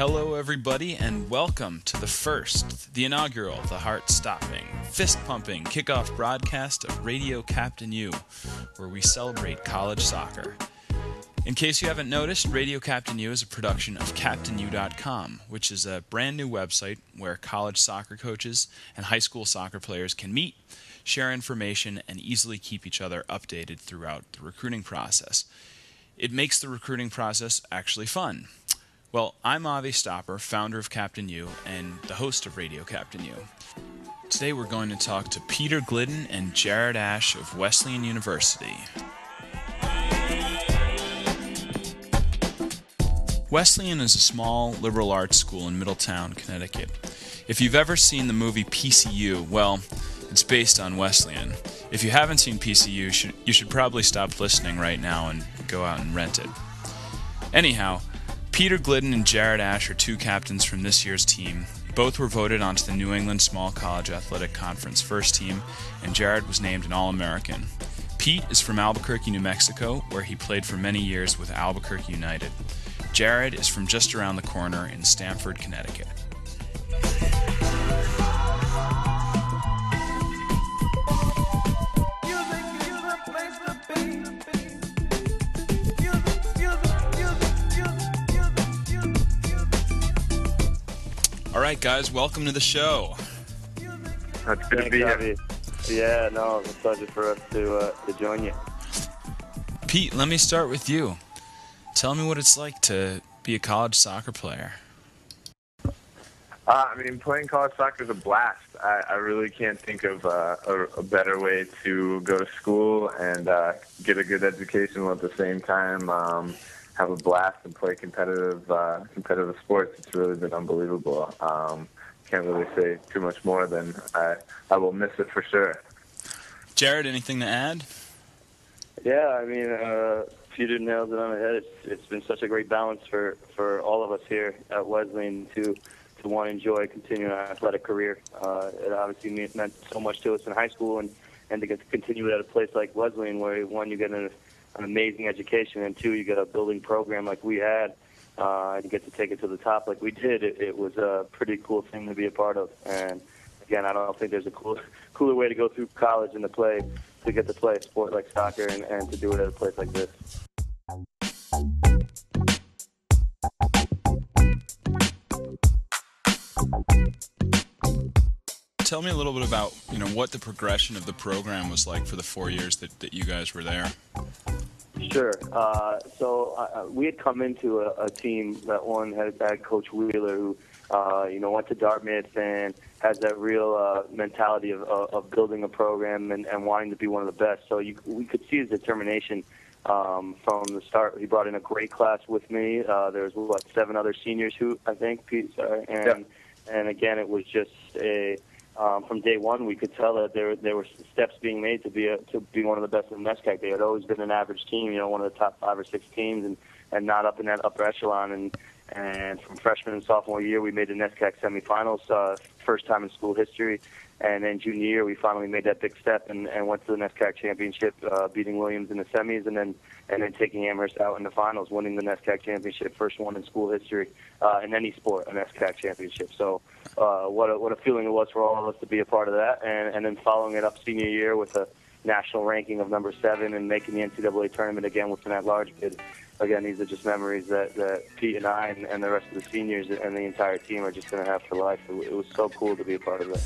Hello, everybody, and welcome to the inaugural, the heart-stopping, fist-pumping kickoff broadcast of Radio Captain U, where we celebrate college soccer. In case you haven't noticed, Radio Captain U is a production of CaptainU.com, which is a brand new website where college soccer coaches and high school soccer players can meet, share information, and easily keep each other updated throughout the recruiting process. It makes the recruiting process actually fun. Well, I'm Avi Stopper, founder of Captain U and the host of Radio Captain U. Today we're going to talk to Peter Glidden and Jared Ash of Wesleyan University. Wesleyan is a small liberal arts school in Middletown, Connecticut. If you've ever seen the movie PCU, well, it's based on Wesleyan. If you haven't seen PCU, you should probably stop listening right now and go out and rent it. Anyhow, Peter Glidden and Jared Ash are two captains from this year's team. Both were voted onto the New England Small College Athletic Conference first team, and Jared was named an All-American. Pete is from Albuquerque, New Mexico, where he played for many years with Albuquerque United. Jared is from just around the corner in Stamford, Connecticut. All right, guys, welcome to the show. It's good to be here. Yeah, no, it's a pleasure for us to join you. Pete, let me start with you. Tell me what it's like to be a college soccer player. Playing college soccer is a blast. I really can't think of a better way to go to school and get a good education while at the same time have a blast and play competitive sports. It's really been unbelievable. Can't really say too much more than I will miss it for sure. Jared, anything to add? Yeah, Peter nails it on the head. It's been such a great balance for all of us here at Wesleyan to want to enjoy continuing our athletic career. It obviously meant so much to us in high school, and to get to continue it at a place like Wesleyan, where one, you get an amazing education, and two, you get a building program like we had, and you get to take it to the top like we did. It was a pretty cool thing to be a part of. And again, I don't think there's a cooler way to go through college and to get to play a sport like soccer and to do it at a place like this. Tell me a little bit about, what the progression of the program was like for the 4 years that you guys were there. Sure. So we had come into a team that had Coach Wheeler, who went to Dartmouth and has that real mentality of building a program and wanting to be one of the best. So we could see his determination from the start. He brought in a great class with me. There was 7 other seniors and again, it was just from day one, we could tell that there were steps being made to be one of the best in the NESCAC. They had always been an average team, one of the top 5 or 6 teams, and not up in that upper echelon. And from freshman and sophomore year, we made the NESCAC semifinals, first time in school history. And then junior year, we finally made that big step and went to the NESCAC championship, beating Williams in the semis, and then taking Amherst out in the finals, winning the NESCAC championship, first one in school history in any sport, a NESCAC championship. So what a feeling it was for all of us to be a part of that, and then following it up senior year with a national ranking of number 7 and making the NCAA tournament again with an at-large bid. Again, these are just memories that Pete and I and the rest of the seniors and the entire team are just going to have for life. It was so cool to be a part of that.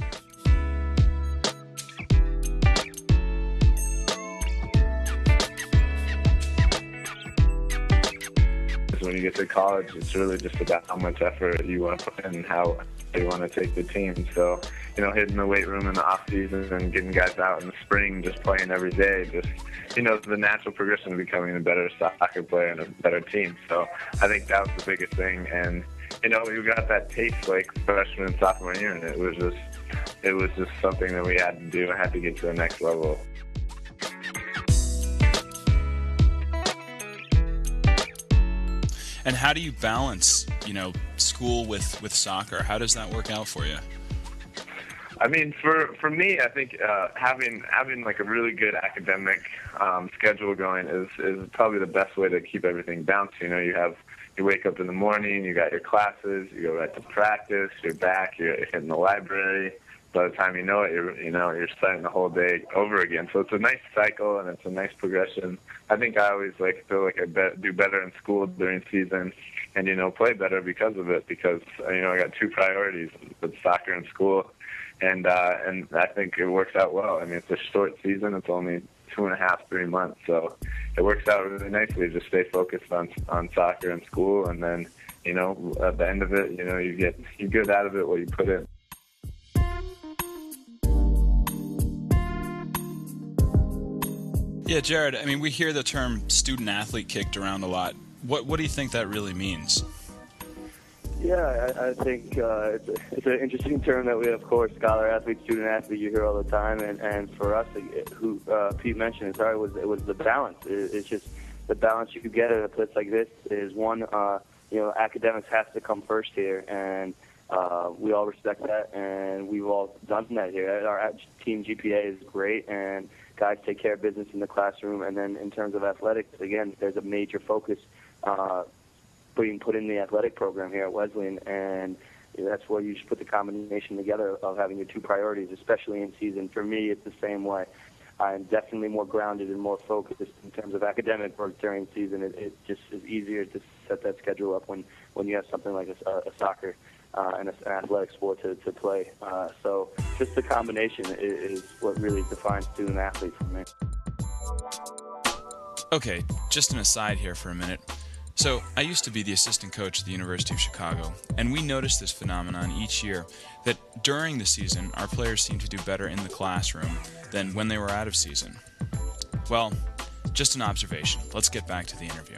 When you get to college, it's really just about how much effort you want to put in and how you want to take the team. So, hitting the weight room in the off season and getting guys out in the spring, just playing every day, the natural progression of becoming a better soccer player and a better team. So I think that was the biggest thing. And, we got that taste like freshman and sophomore year, and it was just something that we had to do. I had to get to the next level. And how do you balance, school with soccer? How does that work out for you? I mean, for me, I think having like a really good academic schedule going is probably the best way to keep everything balanced. You know, you wake up in the morning, you got your classes, you go right to practice, you're back, you're hitting the library. By the time you know it, you're starting the whole day over again. So it's a nice cycle and it's a nice progression. I think I always feel like I do better in school during season, and play better because of it. Because I got two priorities with soccer and school, and I think it works out well. I mean, it's a short season; it's only 2.5, 3 months, so it works out really nicely. Just stay focused on soccer and school, and then at the end of it, you get out of it what you put in. Yeah, Jared, I mean, we hear the term student-athlete kicked around a lot. What do you think that really means? Yeah, I think it's an interesting term that we, of course, scholar-athlete, student-athlete, you hear all the time. And for us, who Pete mentioned, it was the balance. It's just the balance you could get at a place like this is one, academics has to come first here. And we all respect that, and we've all done that here. Our team GPA is great, and guys take care of business in the classroom. And then in terms of athletics, again, there's a major focus being put in the athletic program here at Wesleyan, and that's where you just put the combination together of having your two priorities, especially in season. For me, it's the same way. I'm definitely more grounded and more focused in terms of academic work during season. It just is easier to set that schedule up when you have something like a soccer and an athletic sport to play. So just the combination is what really defines student-athlete for me. Okay, just an aside here for a minute. So, I used to be the assistant coach at the University of Chicago, and we noticed this phenomenon each year that during the season, our players seemed to do better in the classroom than when they were out of season. Well, just an observation. Let's get back to the interview.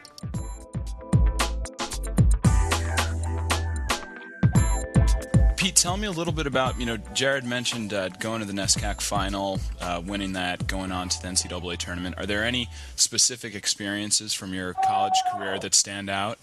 Pete, tell me a little bit about, Jared mentioned going to the NESCAC final, winning that, going on to the NCAA tournament. Are there any specific experiences from your college career that stand out?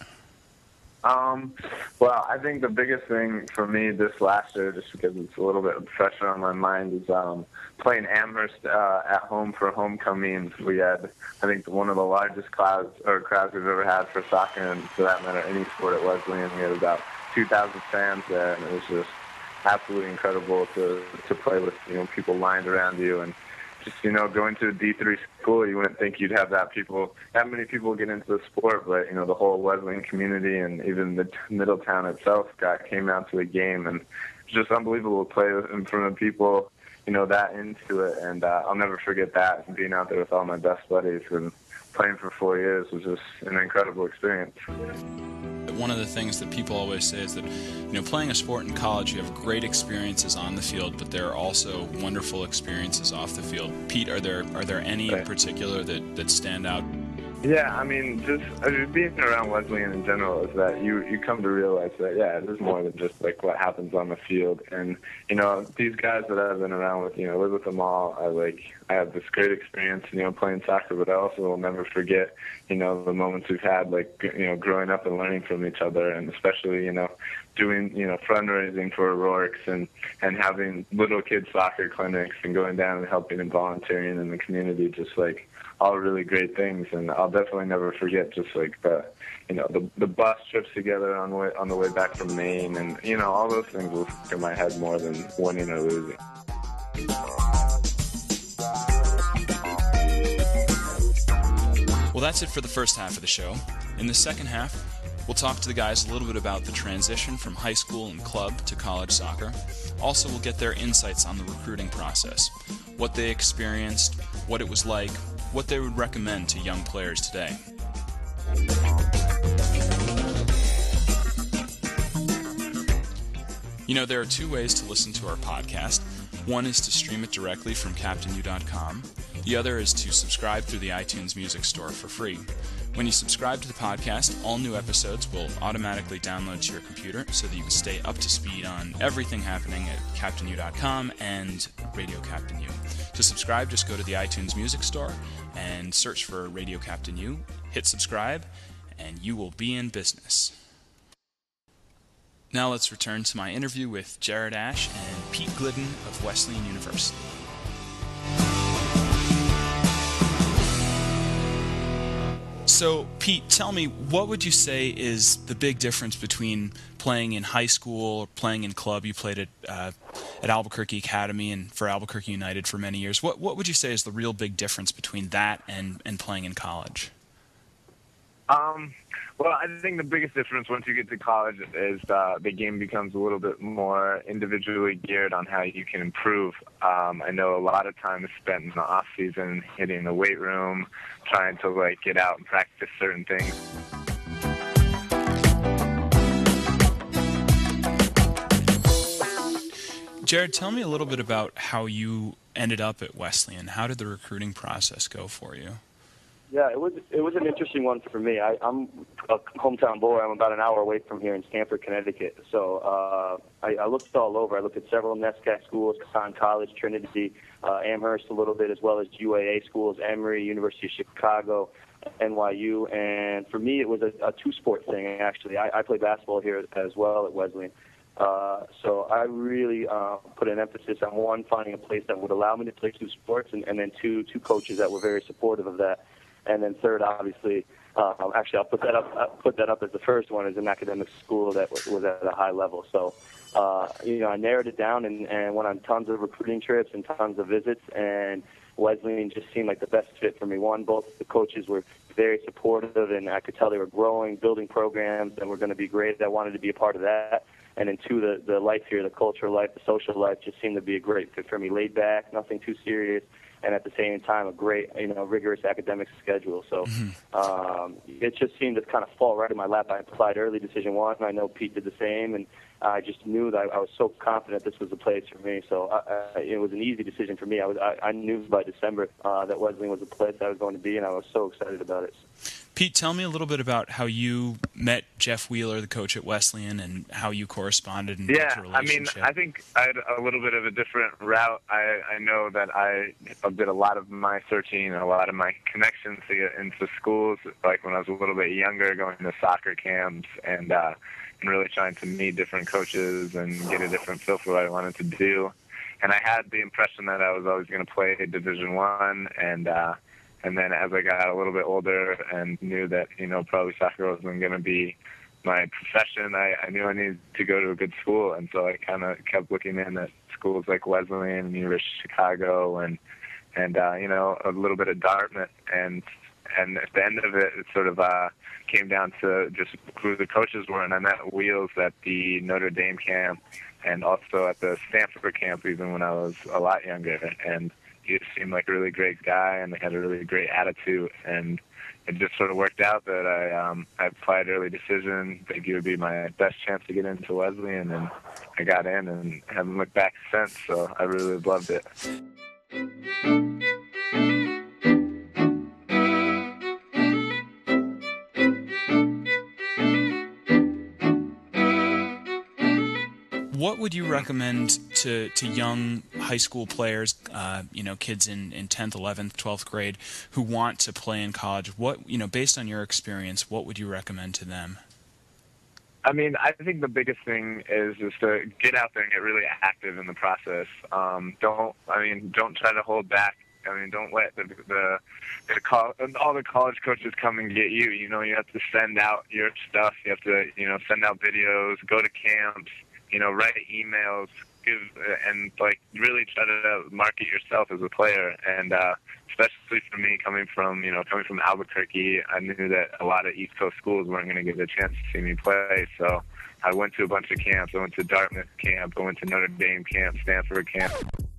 Well, I think the biggest thing for me this last year, just because it's a little bit fresher on my mind, is playing Amherst at home for homecoming. We had, I think, one of the largest crowds we've ever had for soccer, and for that matter, any sport at Wesleyan. We had about 2,000 fans there, and it was just absolutely incredible to play with people lined around you, and just going to a D3 school, you wouldn't think you'd have that many people get into the sport, but the whole Wesleyan community and even the Middletown itself came out to a game, and it's just unbelievable to play in front of people that into it, and I'll never forget that, and being out there with all my best buddies and playing for 4 years was just an incredible experience. One of the things that people always say is that, playing a sport in college, you have great experiences on the field, but there are also wonderful experiences off the field. Pete, are there any in particular that stand out? Yeah, I mean, just being around Wesleyan in general is that you come to realize that, it is more than just what happens on the field. And, these guys that I've been around with, live with them all. I have this great experience, playing soccer, but I also will never forget, the moments we've had, growing up and learning from each other, and especially, doing, fundraising for O'Rourke's and having little kid soccer clinics and going down and helping and volunteering in the community, just all really great things. And I'll definitely never forget just the bus trips together on the way back from Maine, and all those things will stick in my head more than winning or losing. Well, that's it for the first half of the show. In the second half, we'll talk to the guys a little bit about the transition from high school and club to college soccer. Also, we'll get their insights on the recruiting process, what they experienced, what it was like, what they would recommend to young players today. There are two ways to listen to our podcast. One is to stream it directly from CaptainU.com. The other is to subscribe through the iTunes Music Store for free. When you subscribe to the podcast, all new episodes will automatically download to your computer so that you can stay up to speed on everything happening at CaptainU.com and Radio Captain U. To subscribe, just go to the iTunes Music Store and search for Radio Captain U, hit subscribe, and you will be in business. Now let's return to my interview with Jared Ash and Pete Glidden of Wesleyan University. So, Pete, tell me, what would you say is the big difference between playing in high school or playing in club? You played at Albuquerque Academy and for Albuquerque United for many years. What would you say is the real big difference between that and playing in college? Well, I think the biggest difference once you get to college is the game becomes a little bit more individually geared on how you can improve. I know a lot of time is spent in the off season hitting the weight room, trying to get out and practice certain things. Jared, tell me a little bit about how you ended up at Wesleyan. How did the recruiting process go for you? Yeah, it was an interesting one for me. I'm a hometown boy. I'm about an hour away from here in Stamford, Connecticut. So I looked all over. I looked at several NESCAC schools, Kasson College, Trinity, Amherst a little bit, as well as UAA schools, Emory, University of Chicago, NYU. And for me, it was a two-sport thing, actually. I play basketball here as well at Wesleyan. So I really put an emphasis on, one, finding a place that would allow me to play two sports, and then two coaches that were very supportive of that. And then third, obviously, actually, I'll put that up as the first one, is an academic school that was at a high level. So, I narrowed it down and went on tons of recruiting trips and tons of visits, and Wesleyan just seemed like the best fit for me. One, both the coaches were very supportive, and I could tell they were growing, building programs that were going to be great. I wanted to be a part of that. And then two, the life here, the cultural life, the social life just seemed to be a great fit for me. Laid back, nothing too serious, and at the same time, a great, rigorous academic schedule. So it just seemed to kind of fall right in my lap. I applied early Decision I, and I know Pete did the same, and I just knew that I was so confident this was the place for me. So it was an easy decision for me. I knew by December that Wesleyan was the place I was going to be, and I was so excited about it. Pete, tell me a little bit about how you met Jeff Wheeler, the coach at Wesleyan, and how you corresponded and built a relationship. I think I had a little bit of a different route. I know that I did a lot of my searching and a lot of my connections to get into schools, like when I was a little bit younger, going to soccer camps and really trying to meet different coaches and get a different feel for what I wanted to do. And I had the impression that I was always going to play Division I, and then as I got a little bit older and knew that, probably soccer wasn't going to be my profession, I knew I needed to go to a good school. And so I kind of kept looking in at schools like Wesleyan and University of Chicago and a little bit of Dartmouth. And at the end of it, it sort of came down to just who the coaches were. And I met Wheels at the Notre Dame camp and also at the Stanford camp, even when I was a lot younger. And he just seemed like a really great guy, and they had a really great attitude. And it just sort of worked out that I applied early Decision. Think it would be my best chance to get into Wesleyan, and I got in and haven't looked back since. So I really loved it. What would you recommend to young high school players, kids in 10th, 11th, 12th grade who want to play in college? What, based on your experience, what would you recommend to them? I mean, I think the biggest thing is just to get out there and get really active in the process. Don't try to hold back. Don't let all the college coaches come and get you. You have to send out your stuff. You have to, send out videos, go to camps, write emails, really try to market yourself as a player. And especially for me, coming from Albuquerque, I knew that a lot of East Coast schools weren't going to get a chance to see me play. So I went to a bunch of camps. I went to Dartmouth camp. I went to Notre Dame camp, Stanford camp.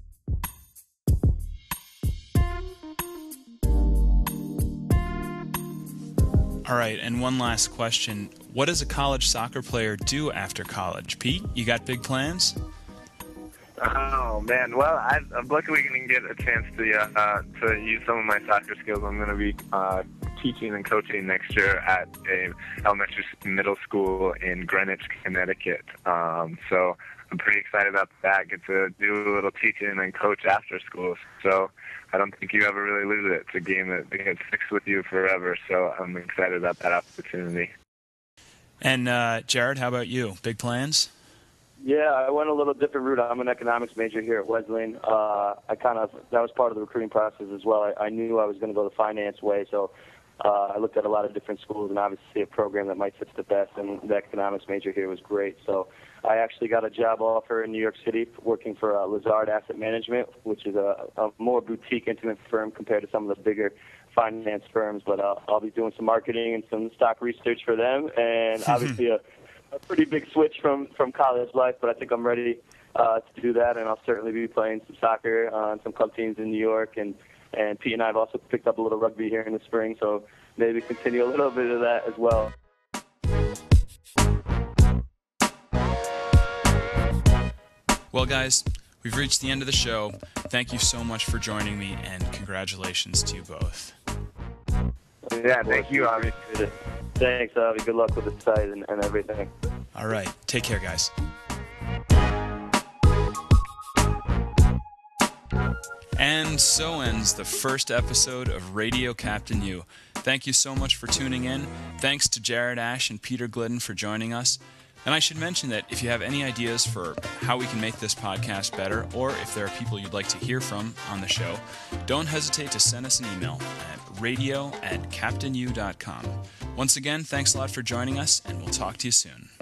All right, and one last question. What does a college soccer player do after college? Pete, you got big plans? Oh, man. Well, I'm luckily going to get a chance to use some of my soccer skills. I'm going to be teaching and coaching next year at a elementary middle school in Greenwich, Connecticut. So I'm pretty excited about that. Get to do a little teaching and coach after school. So I don't think you ever really lose it. It's a game that sticks with you forever. So I'm excited about that opportunity. And Jared, how about you? Big plans? Yeah, I went a little different route. I'm an economics major here at Wesleyan. That was part of the recruiting process as well. I knew I was going to go the finance way, so I looked at a lot of different schools and obviously a program that might fit the best, and the economics major here was great. So I actually got a job offer in New York City working for Lazard Asset Management, which is a more boutique, intimate firm compared to some of the bigger finance firms. But I'll be doing some marketing and some stock research for them, and obviously a pretty big switch from college life, but I think I'm ready to do that, and I'll certainly be playing some soccer on some club teams in New York, and Pete and I have also picked up a little rugby here in the spring, so maybe continue a little bit of that as well. Well, guys, we've reached the end of the show. Thank you so much for joining me, and congratulations to you both. Yeah, thank you, Avi. Thanks, Avi. Good luck with the site and everything. All right. Take care, guys. And so ends the first episode of Radio Captain U. Thank you so much for tuning in. Thanks to Jared Ash and Peter Glidden for joining us. And I should mention that if you have any ideas for how we can make this podcast better, or if there are people you'd like to hear from on the show, don't hesitate to send us an email at radio@captainu.com. Once again, thanks a lot for joining us, and we'll talk to you soon.